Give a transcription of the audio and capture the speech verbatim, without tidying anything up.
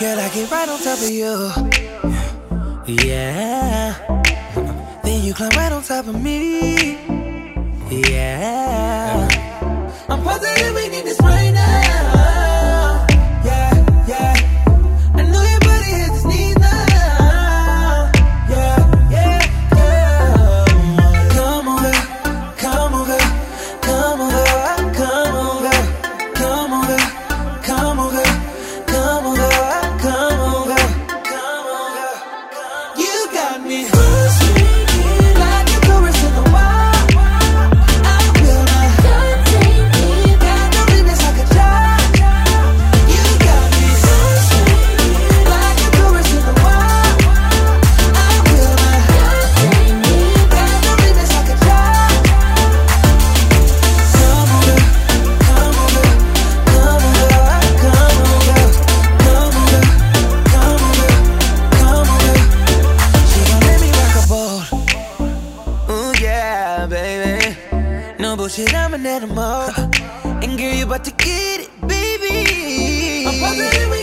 Girl, I get right on top of you. Yeah. Then you climb right on top of me. Yeah. I'm positive we need this right now. Yeah, yeah. I know your body hits its knees now. Yeah, yeah, yeah. Come on, girl. Come on, girl. Come on, girl. Come on, girl. Come on, girl. Come on, girl. Come on, girl. Come on, girl. Come on, girl. You got me frustrated like a tourist in the wild. I will not contain it. Got no limits like a child. You got me frustrated like a tourist in the wild. I will not contain it. Got no limits like a child. Come on, girl. Come on, girl. Come on, girl. Come on, girl. Come on, girl. Come on, girl. Come on, girl. She gon' let me rock a boat. Ooh, yeah, baby. No bullshit, I'm an animal. And girl, you about to get it, baby. I'm positive we